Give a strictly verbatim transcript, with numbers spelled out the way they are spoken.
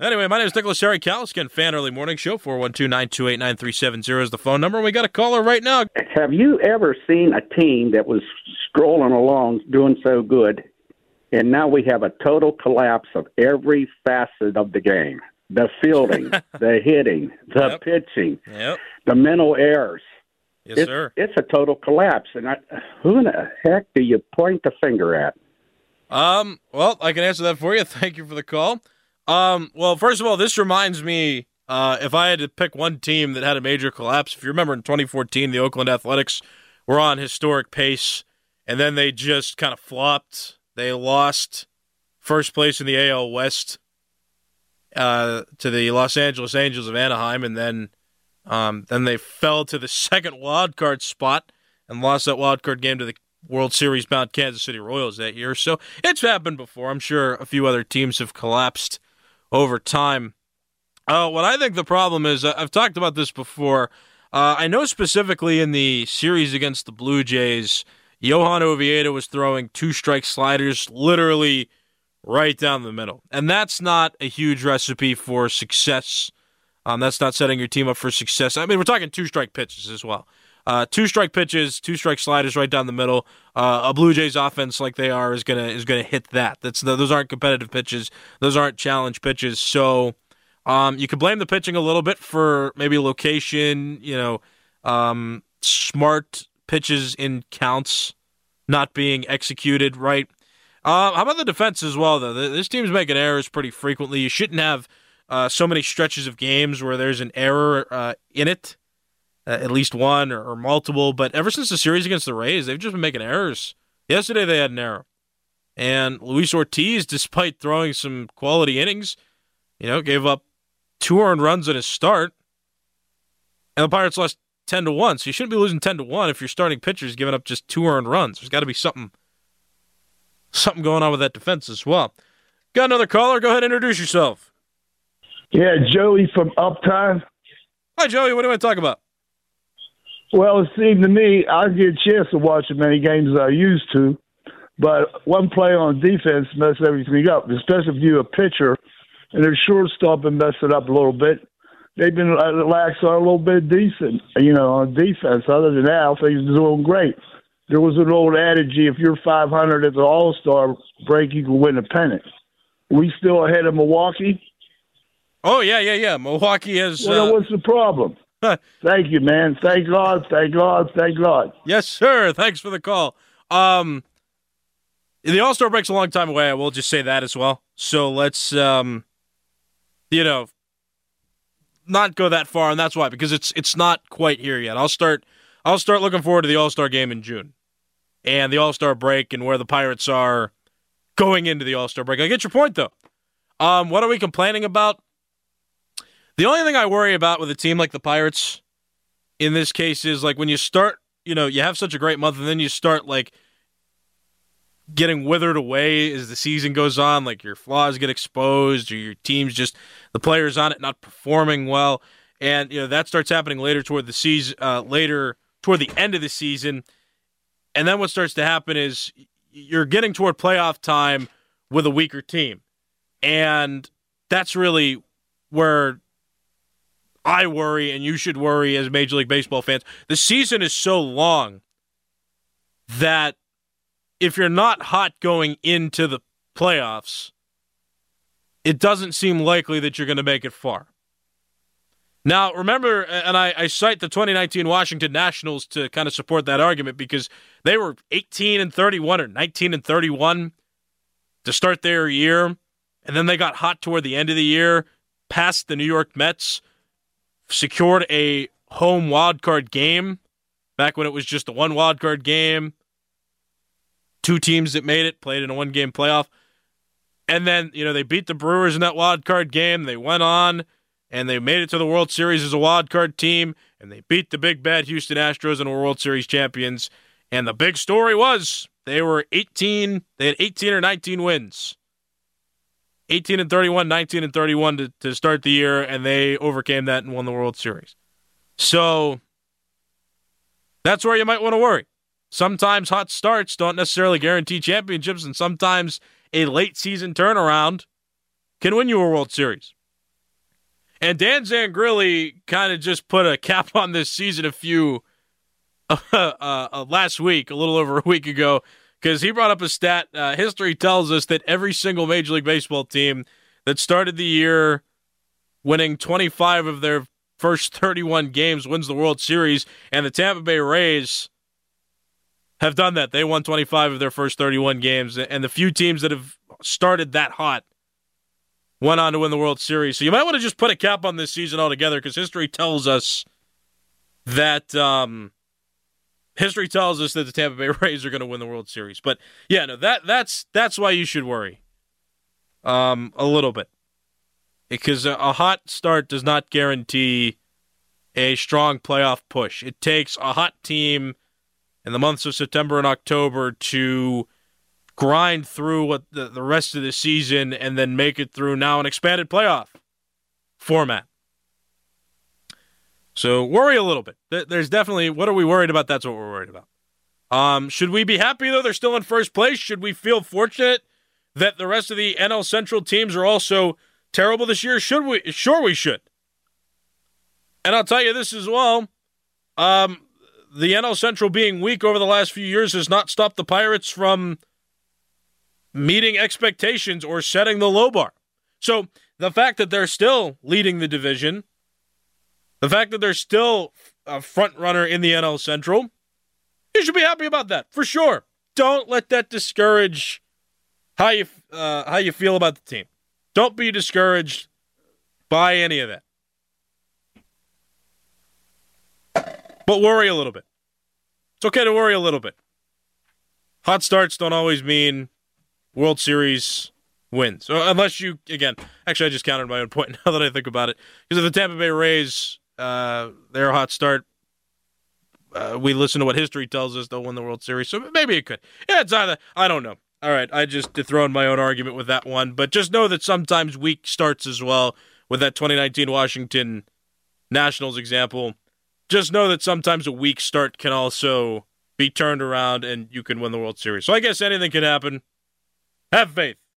Anyway, my name is Nicholas Harry Caliscan, Fan Early Morning Show. four one two, nine two eight, nine three seven zero is the phone number. We got a caller right now. Have you ever seen a team that was strolling along doing so good, and now we have a total collapse of every facet of the game? The fielding, the hitting, the Yep. pitching, Yep. the mental errors. Yes, it's, sir. It's a total collapse. And I, who in the heck do you point the finger at? Um. Well, I can answer that for you. Thank you for the call. Um. Well, first of all, this reminds me, uh, if I had to pick one team that had a major collapse, if you remember in twenty fourteen, the Oakland Athletics were on historic pace, and then they just kind of flopped. They lost first place in the A L West uh, to the Los Angeles Angels of Anaheim, and then um, then they fell to the second wild card spot and lost that wild card game to the World Series bound Kansas City Royals that year. So it's happened before. I'm sure a few other teams have collapsed over time. Uh, what I think the problem is, uh, I've talked about this before. Uh, I know specifically in the series against the Blue Jays, Johan Oviedo was throwing two-strike sliders literally right down the middle. And that's not a huge recipe for success. Um, that's not setting your team up for success. I mean, we're talking two-strike pitches as well. Uh, two-strike pitches, two-strike sliders right down the middle. Uh, a Blue Jays offense like they are is gonna is gonna hit that. That's those aren't competitive pitches. Those aren't challenge pitches. So um, you could blame the pitching a little bit for maybe location. You know, um, smart pitches in counts not being executed right. Uh, how about the defense as well, though? This team's making errors pretty frequently. You shouldn't have uh, so many stretches of games where there's an error uh, in it, uh, at least one or, or multiple. But ever since the series against the Rays, they've just been making errors. Yesterday they had an error. And Luis Ortiz, despite throwing some quality innings, you know, gave up two earned runs at his start. And the Pirates lost ten to one. So you shouldn't be losing ten to one if your starting pitcher's giving up just two earned runs. There's got to be something something going on with that defense as well. Got another caller? Go ahead and introduce yourself. Yeah, Joey from Uptime. Hi, Joey. What do you want to talk about? Well, it seemed to me I didn't get a chance to watch as many games as I used to, but one play on defense messed everything up, especially if you're a pitcher and their shortstop and messed it up a little bit. They've been lax on a little bit decent, you know, on defense. Other than that, I think they're doing great. There was an old adage, if you're five hundred at the All-Star break, you can win a pennant. We still ahead of Milwaukee? Oh, yeah, yeah, yeah. Milwaukee has... Well, uh... what's the problem? Thank you, man. Thank God, thank God, thank God. Yes, sir. Thanks for the call. Um, the All-Star break's a long time away. I will just say that as well. So let's, um, you know, not go that far, and that's why, because it's it's not quite here yet. I'll start I'll start looking forward to the All-Star game in June and the All-Star break and where the Pirates are going into the All-Star break. I get your point, though. Um, what are we complaining about? The only thing I worry about with a team like the Pirates in this case is, like, when you start, you know, you have such a great month and then you start, like, getting withered away as the season goes on, like your flaws get exposed or your team's just, the players on it not performing well. And, you know, that starts happening later toward the season, uh, later toward the end of the season. And then what starts to happen is you're getting toward playoff time with a weaker team. And that's really where I worry, and you should worry as Major League Baseball fans. The season is so long that if you're not hot going into the playoffs, it doesn't seem likely that you're going to make it far. Now, remember, and I, I cite the twenty nineteen Washington Nationals to kind of support that argument because they were eighteen and thirty-one or nineteen and thirty-one to start their year, and then they got hot toward the end of the year, passed the New York Mets, secured a home wildcard game back when it was just a one wildcard game. Two teams that made it played in a one-game playoff. And then, you know, they beat the Brewers in that wild card game. They went on, and they made it to the World Series as a wild card team, and they beat the big bad Houston Astros and were World Series champions. And the big story was they were eighteen, they had eighteen or nineteen wins. eighteen and thirty-one, nineteen and thirty-one to, to start the year, and they overcame that and won the World Series. So that's where you might want to worry. Sometimes hot starts don't necessarily guarantee championships, and sometimes a late season turnaround can win you a World Series. And Dan Zangrilli kind of just put a cap on this season a few uh, uh, last week, a little over a week ago, because he brought up a stat. Uh, history tells us that every single Major League Baseball team that started the year winning twenty-five of their first thirty-one games wins the World Series, and the Tampa Bay Rays have done that. They won twenty-five of their first thirty-one games, and the few teams that have started that hot went on to win the World Series. So you might want to just put a cap on this season altogether, because history tells us that um, history tells us that the Tampa Bay Rays are going to win the World Series. But yeah, no, that that's that's why you should worry um, a little bit, because a, a hot start does not guarantee a strong playoff push. It takes a hot team in the months of September and October to grind through what the, the rest of the season and then make it through now an expanded playoff format. So worry a little bit. There's definitely, what are we worried about? That's what we're worried about. Um, should we be happy, though, they're still in first place? Should we feel fortunate that the rest of the N L Central teams are also terrible this year? Should we? Sure we should. And I'll tell you this as well. Um, the N L Central being weak over the last few years has not stopped the Pirates from meeting expectations or setting the low bar. So the fact that they're still leading the division, the fact that they're still a front runner in the N L Central, you should be happy about that, for sure. Don't let that discourage how you uh, how you feel about the team. Don't be discouraged by any of that. But worry a little bit. It's okay to worry a little bit. Hot starts don't always mean World Series wins. So unless you, again, actually I just countered my own point now that I think about it. Because if the Tampa Bay Rays, uh, their hot start, uh, we listen to what history tells us, they'll win the World Series. So maybe it could. Yeah, it's either, I don't know. All right, I just dethroned my own argument with that one. But just know that sometimes weak starts as well. With that twenty nineteen Washington Nationals example, just know that sometimes a weak start can also be turned around and you can win the World Series. So I guess anything can happen. Have faith.